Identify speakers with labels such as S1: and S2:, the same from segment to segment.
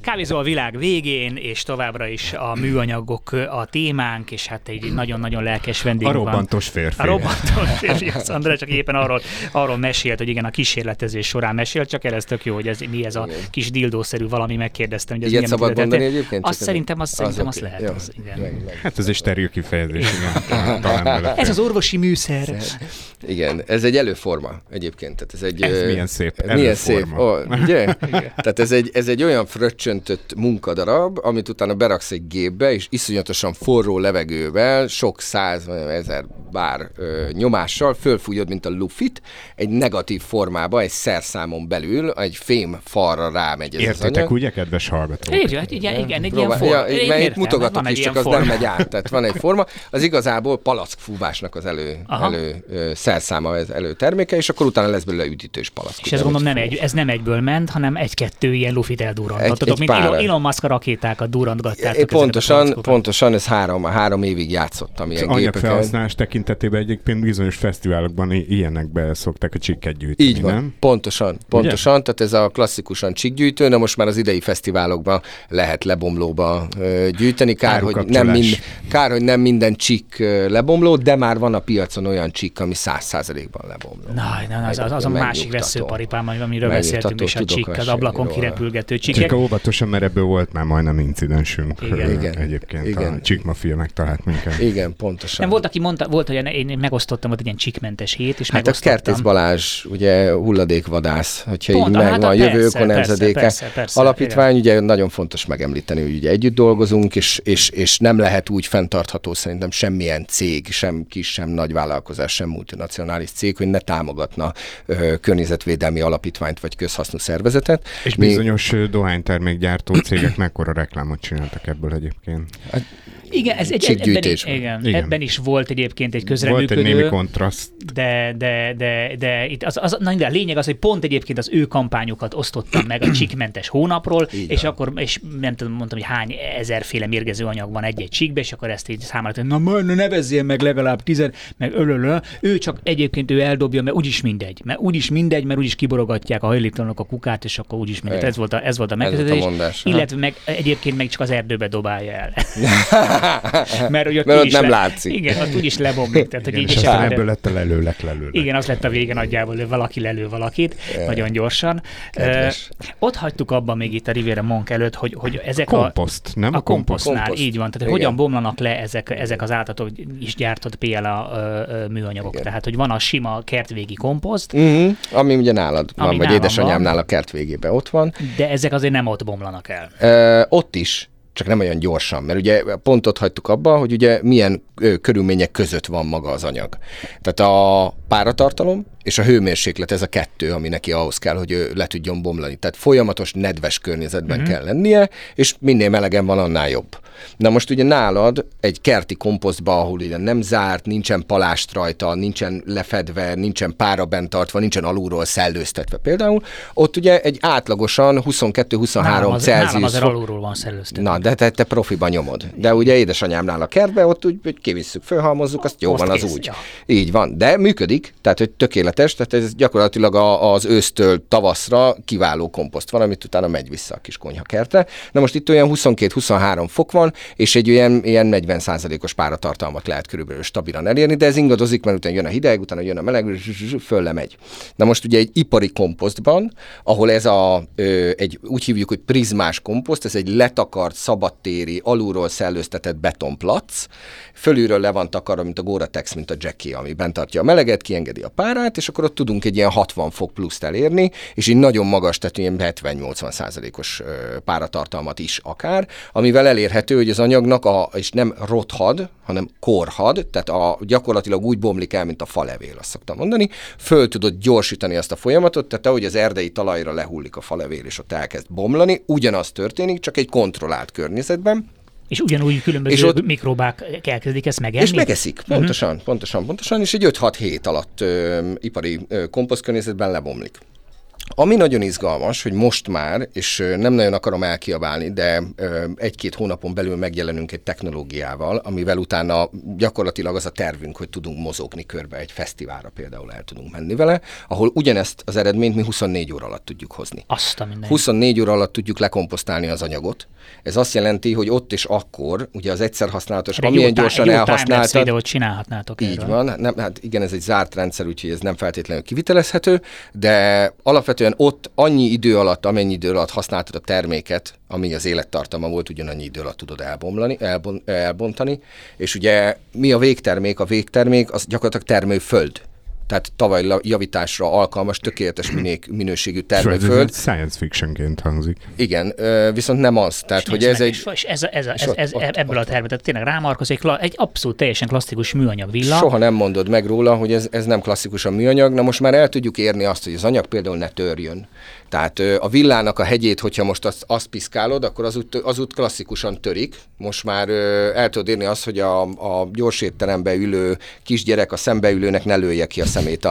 S1: Kávézó a világ végén, és továbbra is a műanyagok a témánk, és hát egy nagyon-nagyon lelkes vendégünk van.
S2: A robbantos férfi.
S1: A robbantos férfi, az András csak éppen arról mesélt, hogy igen, a kísérletezés során mesélt, csak ez tök jó, hogy mi ez a kis dildószerű valami, megkérdeztem, hogy ez
S3: ilyet szabad mondani egyébként?
S1: Azt szerintem azt lehet.
S3: Jó,
S1: igen.
S2: Hát ez egy steril kifejezés, igen.
S1: Ez az orvosi műszer.
S3: Igen, ez egy előforma egyébként. Tehát
S2: ez milyen szép.
S3: Milyen szép. Ugye? Tehát ez egy olyan fröccsöntött munkadarab, amit utána beraksz egy gépbe, és iszonyatosan forró levegővel, sok 100 000 bár nyomással fölfújod, mint a lufit, egy negatív formába, egy szerszámon belül, egy fém falra rámegy ez
S2: értitek,
S3: az anyag.
S2: ugye, kedves hallgatók?
S1: Igen, egy ilyen forma.
S3: Mert itt mutogatok is, csak az nem megy át. Tehát van egy forma, az igazából palackfúvásnak az elő szerszáma, az előterméke, és akkor utána lesz belőle üdítős palack.
S1: És ezt gondolom ez nem egyből ment, hanem egy-kettő ilyen lufit eldurrantottok, mint Elon Musk a rakétákat durrantgattátok.
S3: Pontosan, ez három évig játszottam ilyen gépeken.
S2: Anyagfelhasználás tekintetében egyébként bizonyos fesztiválokban ilyenekbe szokták a csikket gyűjteni.
S3: Így van, nem? Pontosan. Tehát ez a klasszikusan csikgyűjtő, de most már az idei fesztiválokban lehet lebomlóba gyűjteni. Kár, hogy nem minden csik lebomló, de már van a piacon olyan csik, ami 100%-ban lebomló.
S1: Na, az a másik veszőparipám, amiről beszéltünk, és a csik, az ablakon kirepülgető csikek.
S2: Csak óvatosan, mert ebből volt már majdnem incidensünk.
S3: Igen.
S2: Egyébként
S3: igen.
S2: A csikmafia megtalált minket.
S3: Igen, pontosan.
S1: Nem, volt, aki mondta, hogy én megosztottam ott egy ilyen csikmentes hét, és
S3: hát
S1: megosztottam.
S3: A Kertész Balázs, ugye hulladékvadász, hogyha így megvan Jövő Ökonemzedéke alapítvány, ugye nagyon fontos megemlíteni, hogy ugye együtt dolgozunk, és nem lehet úgy fenntartható szerintem semmilyen cég, sem kis, sem nagy vállalkozás, sem multinacionális cég, hogy ne támogatna környezetvédelmi alapítványt vagy közhasznú szervezetet.
S2: És bizonyos dohánytermékgyártó cégek mekkora reklámot csináltak ebből egyébként?
S1: Igen, ebben is volt egyébként egy közreműködő.
S2: Volt egy némi kontraszt.
S1: De itt a lényeg az, hogy pont egyébként az ő kampányukat osztottam meg a csikmentes hónapról, és akkor nem tudom, mondtam, hogy hány ezerféle mérgező anyag van egy-egy csikbe, és akkor ezt így számára, hogy na nevezzél meg legalább 10, meg ő csak egyébként ő eldobja, mert úgyis mindegy, mert úgyis kiborogatják a hajléktalanok a kukát, és akkor úgyis mindegy. Ez volt a megközelítés. Illetve meg egyébként meg csak az erdőbe dobálja el. Mert ott
S3: nem látszik.
S1: Igen, ott úgyis lebomlik. Tehát, hogy
S2: és aztán ebből lett a lelőlek.
S1: Igen, az lett a vége nagyjából, hogy valaki lelő valakit, nagyon gyorsan. Ott hagytuk abban még itt a Riviera Monk előtt, hogy ezek
S2: komposzt, nem?
S1: A kompostnál, így van. Tehát, hogy hogyan bomlanak le ezek az általatok is gyártott PLA műanyagok. Igen. Tehát, hogy van a sima kertvégi komposzt.
S3: Ami ugye nálad van, vagy édesanyámnál a kert végében ott van.
S1: De ezek azért nem ott bomlanak el.
S3: Ott is. Csak nem olyan gyorsan, mert ugye pont ott hagytuk abba, hogy ugye milyen körülmények között van maga az anyag. Tehát a páratartalom és a hőmérséklet, ez a kettő, ami neki ahhoz kell, hogy ő le tudjon bomlani. Tehát folyamatos nedves környezetben kell lennie, és minél melegen van, annál jobb. Na most ugye nálad egy kerti komposztba, ahol ugye nem zárt, nincsen palást rajta, nincsen lefedve, nincsen pára bent tartva, nincsen alulról szellőztetve például, ott ugye egy átlagosan 22-23 Celsius.
S1: Nálam azért alulról van szellőztetve.
S3: Na, de te profiban nyomod. De ugye édesanyámnál a kertbe, ott úgy kivisszük, fölhalmozzuk, azt jó van az úgy. Ja. Így van, de működik, tehát hogy tökéletes, tehát ez gyakorlatilag az ősztől tavaszra kiváló komposzt van, amit utána megy vissza a kis konyhakertre. Na most itt olyan 22-23 fok van, és egy ilyen 40%-os páratartalmat lehet körülbelül stabilan elérni, de ez ingadozik, mert utána jön a hideg, utána jön a meleg, föl lemegy. Na most ugye egy ipari komposztban, ahol ez úgy hívjuk, hogy prizmás komposzt, ez egy letakart, szabadtéri, alulról szellőztetett betonplac, fölülről le van takarva, mint a Gore-Tex, mint a Jackie, ami bent tartja a meleget, kiengedi a párát, és akkor ott tudunk egy ilyen 60 fok pluszt elérni, és így nagyon magas, tehát ilyen 70-80%-os páratartalmat is akár, amivel elérhető, hogy az anyagnak és nem rothad, hanem korhad, tehát gyakorlatilag úgy bomlik el, mint a falevél, azt szoktam mondani, föl tudod gyorsítani azt a folyamatot, tehát ahogy az erdei talajra lehullik a falevél, és ott elkezd bomlani, ugyanaz történik, csak egy kontrollált környezetben.
S1: És ugyanúgy különböző mikróbák elkezdik ezt megenni?
S3: És megeszik, pontosan, és egy 5-6 hét alatt ipari komposztkörnyezetben lebomlik. Ami nagyon izgalmas, hogy most már, és nem nagyon akarom elkiabálni, de 1-2 hónapon belül megjelenünk egy technológiával, amivel utána gyakorlatilag az a tervünk, hogy tudunk mozogni körbe egy fesztiválra, például el tudunk menni vele, ahol ugyanezt az eredményt mi 24 óra alatt tudjuk hozni. 24 óra alatt tudjuk lekomposztálni az anyagot. Ez azt jelenti, hogy ott és akkor, ugye az egyszer használatos, amilyen gyorsan elhasználtad.
S1: Videót csinálhatnátok.
S3: Így erről. Van. Nem, hát igen, ez egy zárt rendszer, úgyhogy ez nem feltétlenül kivitelezhető, de alapvetően ott annyi idő alatt, amennyi idő alatt használtad a terméket, ami az élettartama volt, ugyanannyi idő alatt tudod elbontani, és ugye mi a végtermék? A végtermék az gyakorlatilag termőföld. Tehát talajjavításra alkalmas, tökéletes minőségű termőföld.
S2: Ez science fictionként hangzik.
S3: Igen, viszont nem az. Tehát, hogy ez egy...
S1: Ebből a terméket tényleg rámarkozik, egy abszolút teljesen klasszikus műanyag villa.
S3: Soha nem mondod meg róla, hogy ez nem klasszikusan műanyag. Na most már el tudjuk érni azt, hogy az anyag például ne törjön. Tehát a villának a hegyét, hogyha most azt piszkálod, akkor az út klasszikusan törik. Most már el tudod érni azt, hogy a gyorsétterembe ülő kisgyerek a szembeülőnek ne lője ki a szemét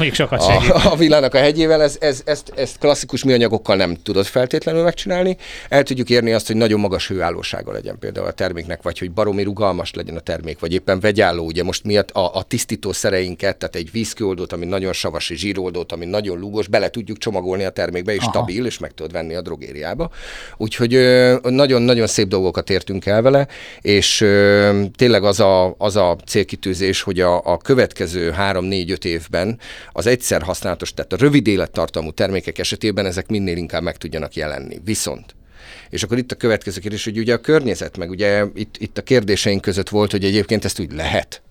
S3: a villának a hegyével. Ezt klasszikus műanyagokkal nem tudod feltétlenül megcsinálni. El tudjuk érni azt, hogy nagyon magas hőállósága legyen például a terméknek, vagy hogy baromi rugalmas legyen a termék, vagy éppen vegyálló. Ugye most miatt a tisztítószereinket, tehát egy vízkőoldót, ami nagyon savas, és zsíroldót, ami nagyon lúgos, bele tudjuk csomagolni a termékbe, és stabil, és meg tudod venni a drogériába. Úgyhogy nagyon-nagyon szép dolgokat értünk el vele, és tényleg az a célkitűzés, hogy a következő 3-4-5 évben az egyszer használatos, tehát a rövid élettartamú termékek esetében ezek minél inkább meg tudjanak jelenni. Viszont és akkor itt a következő kérdés, hogy ugye a környezet, meg ugye itt a kérdéseink között volt, hogy egyébként ezt úgy lehet.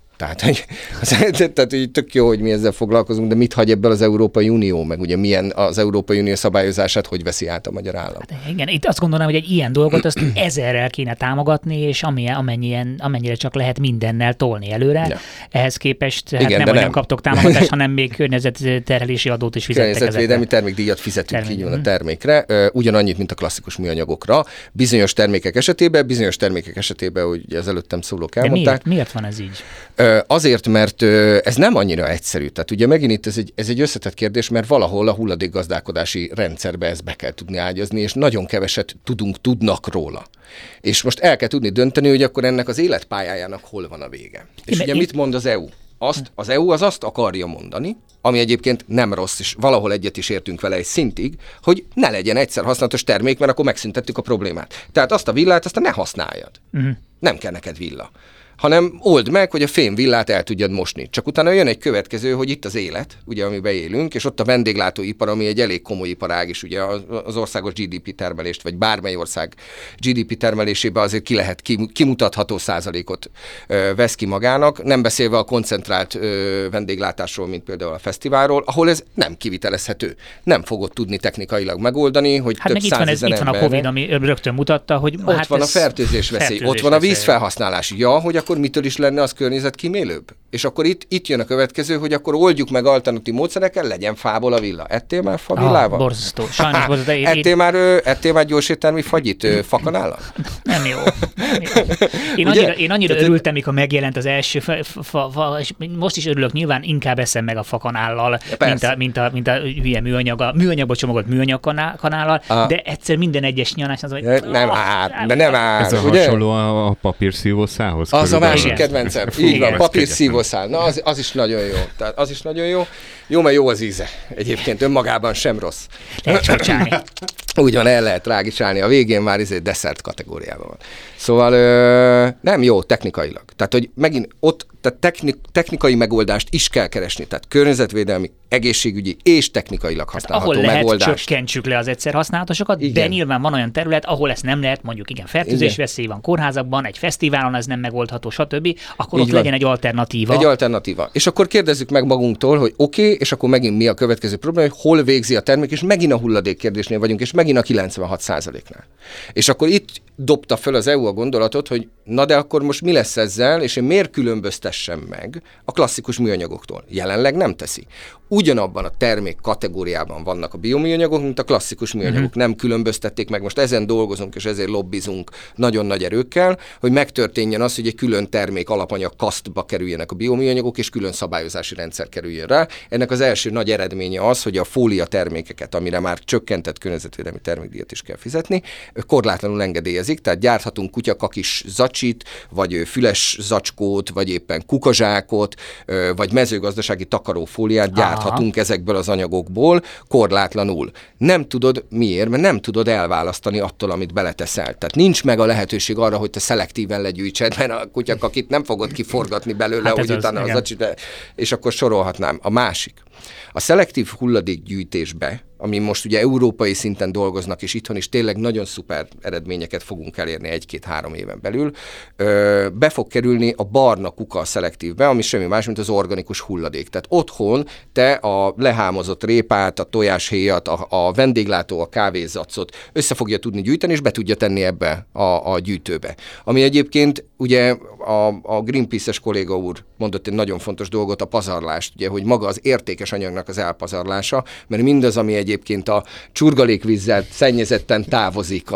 S3: Tehát így tök jó, hogy mi ezzel foglalkozunk, de mit hagy ebből az Európai Unió, meg ugye milyen az Európai Unió szabályozását, hogy veszi át a magyar állam?
S1: Hát igen, itt azt gondolom, hogy egy ilyen dolgot azt 1000-rel kéne támogatni, és amennyire csak lehet mindennel tolni előre. Ja. Ehhez képest igen, nem kaptok támogatást, hanem még környezetterhelési adót is fizettek.
S3: Környezetvédelmi termékdíjat fizetünk így van a termékre, ugyanannyit, mint a klasszikus műanyagokra. Bizonyos termékek esetében, hogy az előttem szólók elmondták.
S1: De miért van ez így?
S3: Azért, mert ez nem annyira egyszerű. Tehát ugye megint itt ez egy összetett kérdés, mert valahol a hulladékgazdálkodási rendszerbe ezt be kell tudni ágyazni, és nagyon keveset tudnak róla. És most el kell tudni dönteni, hogy akkor ennek az életpályájának hol van a vége. És ugye mit mond az EU? Az EU azt akarja mondani, ami egyébként nem rossz, és valahol egyet is értünk vele egy szintig, hogy ne legyen egyszer használatos termék, mert akkor megszüntettük a problémát. Tehát azt a villát, azt ne használjad. Nem kell neked villa. Hanem old meg, hogy a fémvillát el tudjad mosni. Csak utána jön egy következő, hogy itt az élet, ugye, amiben élünk, és ott a vendéglátóipar, ami egy elég komoly iparág is, ugye az országos GDP termelést, vagy bármely ország GDP termelésébe azért kimutatható százalékot vesz ki magának, nem beszélve a koncentrált vendéglátásról, mint például a fesztiválról, ahol ez nem kivitelezhető. Nem fogod tudni technikailag megoldani, hogy több százezer
S1: itt van a Covid, ami rögtön mutatta, hogy
S3: ott van a fertőzés veszély, ott van a vízfelhasználás. Ja, hogy akkor mitől is lenne az környezetkímélőbb? És akkor itt jön a következő, hogy akkor oldjuk meg alternatív módszerekkel, legyen fából a villa. Ettél már favillával?
S1: Borzasztó. Sajnos borzasztó.
S3: Ettél már gyorséttermi fagyit fakanállal?
S1: Nem jó. Én annyira örültem, mikor megjelent az első és most is örülök, nyilván inkább eszem meg a fakanállal, mint a hülye műanyagba csomagolt műanyagkanállal, de egyszer minden egyes nyalás az, hogy...
S3: Nem ár.
S2: Ez a hasonló a papírszívószához.
S3: Az a másik kedvencem. Így van, papírszívószál. Na, az is nagyon jó. Tehát az is nagyon jó. Jó, mert jó az íze. Egyébként önmagában sem rossz.
S1: Lehet csocsálni.
S3: Úgy van, el lehet rágicsálni. A végén már desszert kategóriában van. Szóval nem jó technikailag. Tehát, hogy megint ott technikai megoldást is kell keresni. Tehát környezetvédelmi, egészségügyi és technikailag használható
S1: ahol
S3: megoldást.
S1: Lehet, csökkentsük le az egyszer használatosokat, de nyilván van olyan terület, ahol ezt nem lehet, mondjuk fertőzés veszély van kórházakban, egy fesztiválon ez nem megoldható, stb. Akkor így ott legyen egy alternatíva.
S3: Egy alternatíva. És akkor kérdezzük meg magunktól, hogy oké, és akkor megint mi a következő probléma, hogy hol végzi a termék, és megint a hulladék kérdésnél vagyunk, és megint a 96%-nál. És akkor itt dobta föl az EU a gondolatot, hogy na de akkor most mi lesz ezzel, és én miért különböztessem meg a klasszikus műanyagoktól? Jelenleg nem teszi. ugyanabban a termék kategóriában vannak a bioműanyagok, mint a klasszikus műanyagok. Nem különböztették meg. Most ezen dolgozunk, és ezért lobbizunk nagyon nagy erőkkel, hogy megtörténjen az, hogy egy külön termék alapanyag kasztba kerüljenek a bioműanyagok, és külön szabályozási rendszer kerüljön rá. Ennek az első nagy eredménye az, hogy a fólia termékeket, amire már csökkentett környezetvédelmi termékdíjat is kell fizetni, korlátlanul engedélyezik, tehát gyárthatunk kutyakakis zacsit, vagy füles zacskót, vagy éppen kukazsákot, vagy mezőgazdasági takarófóliát gyárthatunk ezekből az anyagokból korlátlanul. Nem tudod miért, mert nem tudod elválasztani attól, amit beleteszel. Tehát nincs meg a lehetőség arra, hogy te szelektíven legyűjtsed, mert a kutyakakit nem fogod kiforgatni belőle, hogy utána az zacsit, és akkor sorolhatnám. A másik. A szelektív hulladékgyűjtésbe, ami most ugye európai szinten dolgoznak, és itthon is tényleg nagyon szuper eredményeket fogunk elérni 1-2-3 éven belül, be fog kerülni a barna kuka a szelektívbe, ami semmi más, mint az organikus hulladék. Tehát otthon te a lehámozott répát, a tojáshéjat, a vendéglátó, a kávézacot össze fogja tudni gyűjteni, és be tudja tenni ebbe a gyűjtőbe. Ami egyébként ugye a Greenpeace-es kolléga úr mondott egy nagyon fontos dolgot, a pazarlást, ugye, hogy maga az értékes anyagnak az elpazarlása, mert mindaz, ami egyébként a csurgalékvízzel szennyezetten távozik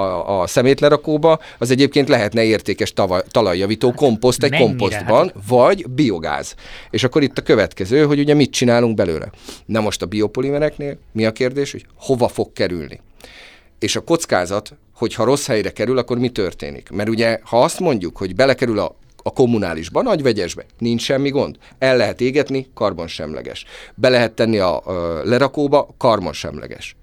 S3: a szemétlerakóba, az egyébként lehetne értékes talajjavító komposzt egy komposztban, vagy biogáz. És akkor itt a következő, hogy ugye mit csinálunk belőle. Na most a biopolimereknél mi a kérdés, hogy hova fog kerülni? És a kockázat, hogy ha rossz helyre kerül, akkor mi történik? Mert ugye, ha azt mondjuk, hogy belekerül a kommunálisban, nagy vegyesbe, nincs semmi gond. El lehet égetni, karbonsemleges. Be lehet tenni a lerakóba, karbonsemleges.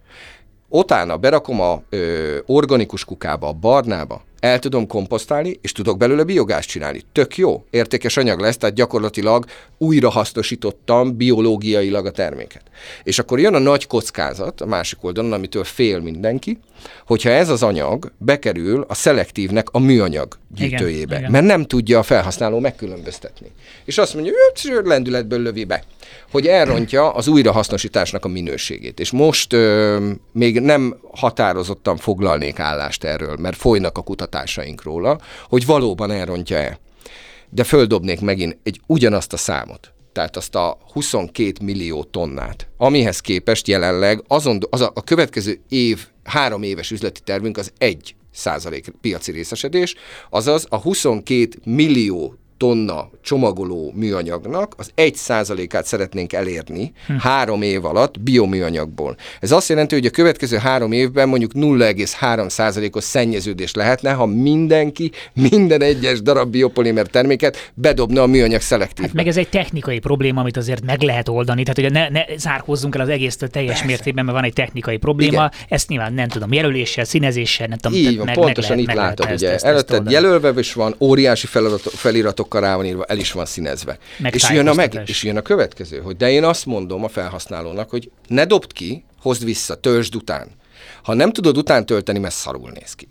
S3: Utána berakom a organikus kukába, a barnába, el tudom komposztálni, és tudok belőle biogázt csinálni. Tök jó, értékes anyag lesz, tehát gyakorlatilag újra hasznosítottam biológiailag a terméket. És akkor jön a nagy kockázat a másik oldalon, amitől fél mindenki, hogyha ez az anyag bekerül a szelektívnek a műanyag gyűjtőjébe, igen. Mert nem tudja a felhasználó megkülönböztetni. És azt mondja, hogy lendületből lövi be, hogy elrontja az újrahasznosításnak a minőségét. És most még nem határozottan foglalnék állást erről, mert folynak a kutatásaink róla, hogy valóban elrontja-e. De földobnék megint ugyanazt a számot. Tehát azt a 22 millió tonnát, amihez képest jelenleg a következő 3 éves üzleti tervünk az 1% piaci részesedés, azaz a 22 millió tonna csomagoló műanyagnak az 1%-át szeretnénk elérni 3 év alatt bioműanyagból. Ez azt jelenti, hogy a következő 3 évben mondjuk 0,3%-os szennyeződés lehetne, ha mindenki minden egyes darab biopolimer terméket bedobna a műanyag szelektívbe.
S1: Hát meg ez egy technikai probléma, amit azért meg lehet oldani, tehát hogy ne zárkózzunk el az egésztől teljes mértékben, mert van egy technikai probléma, igen. Ezt nyilván nem tudom, jelöléssel, színezéssel, nem tudom.
S3: Így van, pontosan itt látod, ugye. Előtted jelölve is van, óriási feliratokkal rá van írva, el is van színezve. És jön a következő, hogy de én azt mondom a felhasználónak, hogy ne dobd ki, hozd vissza, töltsd után. Ha nem tudod után tölteni, mert szarul néz ki.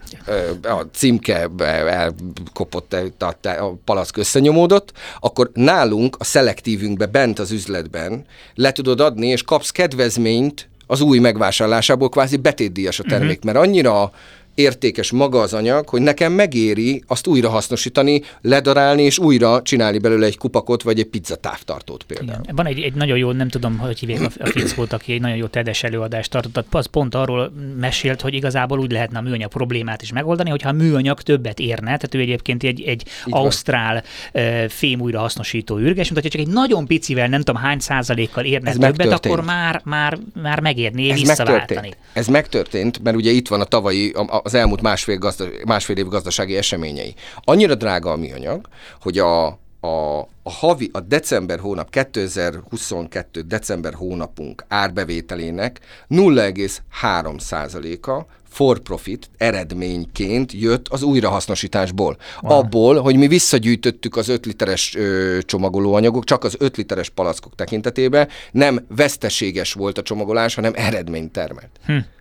S3: A címke elkopott, a palack összenyomódott, akkor nálunk a szelektívünkbe bent az üzletben le tudod adni, és kapsz kedvezményt az új megvásárlásából, kvázi betétdíjas a termék, mert annyira értékes maga az anyag, hogy nekem megéri azt újra hasznosítani, ledarálni, és újra csinálni belőle egy kupakot, vagy egy pizzatávtartót például.
S1: Igen. Van egy nagyon jó, nem tudom, hogy hívják a fickót, aki egy nagyon jó TED-es előadást tartott, az pont arról mesélt, hogy igazából úgy lehetne a műanyag problémát is megoldani, hogyha a műanyag többet érne, tehát ő egyébként egy ausztrál fém újrahasznosító űrges, mint hogyha csak egy nagyon picivel, nem tudom hány százalékkal érne többet, akkor már megérné visszaváltani.
S3: Ez megtörtént, mert ugye itt van a tavalyi, az elmúlt másfél év gazdasági eseményei. Annyira drága a műanyag, hogy a december hónap, 2022. december hónapunk árbevételének 0,3%-a for profit eredményként jött az újrahasznosításból. Wow. Abból, hogy mi visszagyűjtöttük az 5 literes csomagolóanyagok, csak az 5 literes palackok tekintetében nem veszteséges volt a csomagolás, hanem eredményt termelt.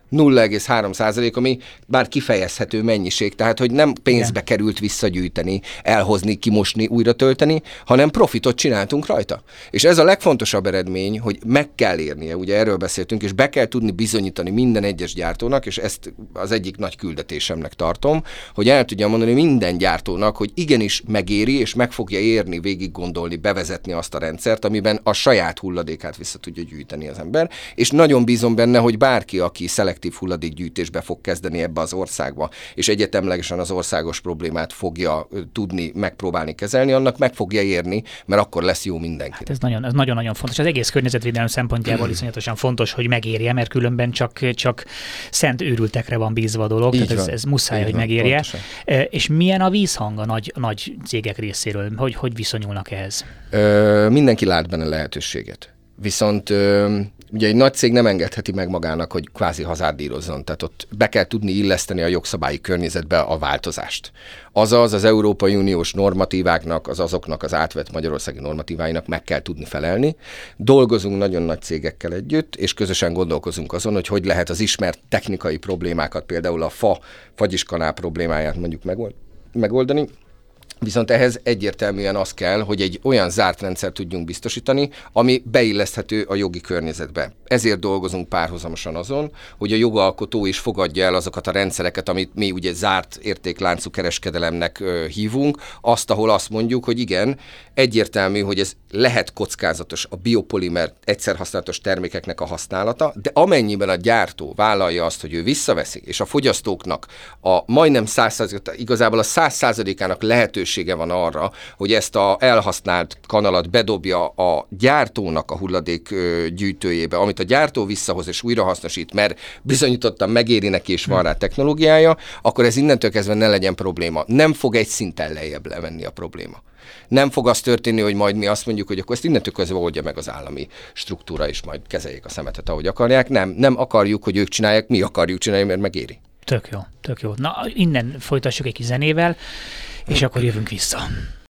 S3: 0,3%, ami bár kifejezhető mennyiség, tehát hogy nem pénzbe került visszagyűjteni, elhozni, kimosni, újra tölteni, hanem profitot csináltunk rajta. És ez a legfontosabb eredmény, hogy meg kell érnie, ugye erről beszéltünk, és be kell tudni bizonyítani minden egyes gyártónak, és ezt az egyik nagy küldetésemnek tartom, hogy el tudja mondani minden gyártónak, hogy igenis megéri, és meg fogja érni végig gondolni, bevezetni azt a rendszert, amiben a saját hulladékát vissza tudja gyűjteni az ember, és nagyon bízom benne, hogy bárki, aki szelektív hulladékgyűjtésbe fog kezdeni ebbe az országba, és egyetemlegesen az országos problémát fogja tudni megpróbálni kezelni, annak meg fogja érni, mert akkor lesz jó mindenki.
S1: Hát ez nagyon-nagyon fontos. Az egész környezetvédelem szempontjából iszonyatosan fontos, hogy megérje, mert különben csak szent őrültekre van bízva a dolog, tehát ez muszáj, hogy megérje. Pontosan. És milyen a vízhang a nagy cégek részéről? Hogy viszonyulnak ehhez?
S3: Mindenki lát benne lehetőséget. Viszont ugye egy nagy cég nem engedheti meg magának, hogy kvázi hazárdírozzon, tehát ott be kell tudni illeszteni a jogszabályi környezetbe a változást. Azaz az Európai Uniós normatíváknak, azoknak az átvett magyarországi normatíváinak meg kell tudni felelni. Dolgozunk nagyon nagy cégekkel együtt, és közösen gondolkozunk azon, hogy lehet az ismert technikai problémákat, például a fagyiskanál problémáját mondjuk megoldani. Viszont ehhez egyértelműen az kell, hogy egy olyan zárt rendszer tudjunk biztosítani, ami beilleszthető a jogi környezetbe. Ezért dolgozunk párhuzamosan azon, hogy a jogalkotó is fogadja el azokat a rendszereket, amit mi ugye zárt értékláncú kereskedelemnek hívunk, ahol azt mondjuk, hogy igen, egyértelmű, hogy ez lehet kockázatos a biopolimer egyszerhasználatos termékeknek a használata, de amennyiben a gyártó vállalja azt, hogy ő visszaveszi, és a fogyasztóknak a majdnem 100%, igazából a 100%-ának lehetősége van arra, hogy ezt a elhasznált kanalat bedobja a gyártónak a hulladék gyűjtőjébe, amit a gyártó visszahoz és újrahasznosít, mert bizonyítottan megéri neki és van rá technológiája, akkor ez innentől kezdve ne legyen probléma. Nem fog egy szinten lejjebb levenni a probléma. Nem fog az történni, hogy majd mi azt mondjuk, hogy akkor ezt innentől kezdve oldja meg az állami struktúra, és majd kezeljék a szemetet, ahogy akarják. Nem akarjuk, hogy ők csinálják, mi akarjuk csinálni, mert megéri.
S1: Tök jó. Na, innen folytassuk egy kis zenével, és akkor jövünk vissza.